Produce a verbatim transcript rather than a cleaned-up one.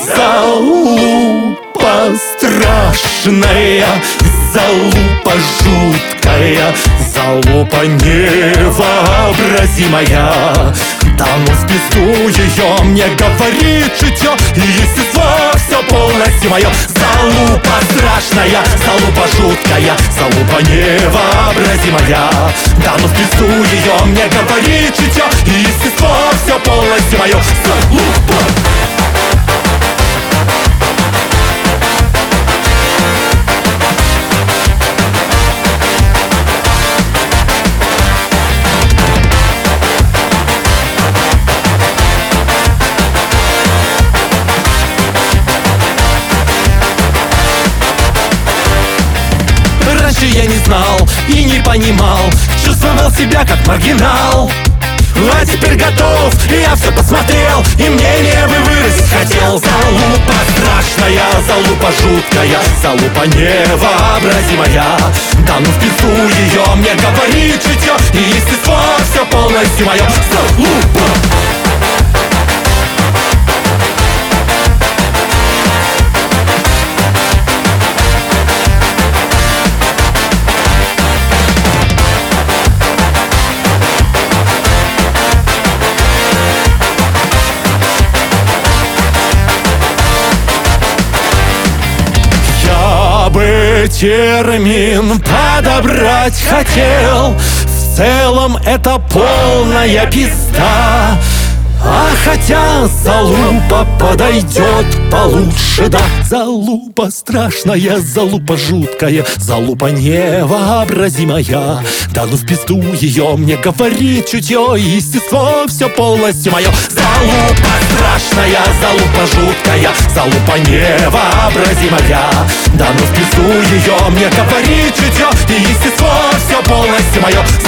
Залупа страшная, залупа жуткая, залупа невообразимая. Да ну в пизду ее, мне говорит чутье, и естество все полностью мое. Залупа страшная, залупа жуткая, залупа невообразимая. Да ну в пизду ее, мне говорит чутье, и естество все полностью мое. Залупа. Раньше я не знал и не понимал, чувствовал себя как маргинал. А теперь готов, и я все посмотрел, и мнение бы выразить хотел. Залупа страшная, залупа жуткая, залупа невообразимая. Да ну в пизду ее, мне говорит чутье, и естество все полностью мое. Залупа. Термин подобрать хотел, в целом это полная пизда. А хотя залупа подойдет получше, да. Залупа страшная, залупа жуткая, залупа невообразимая. Да ну в пизду ее, мне говорит чутье, и естество все полностью мое. Залупа страшная, залупа жуткая, залупа невообразимая. Да ну в пизду ее, мне говорит чутье, и естество все полностью мое.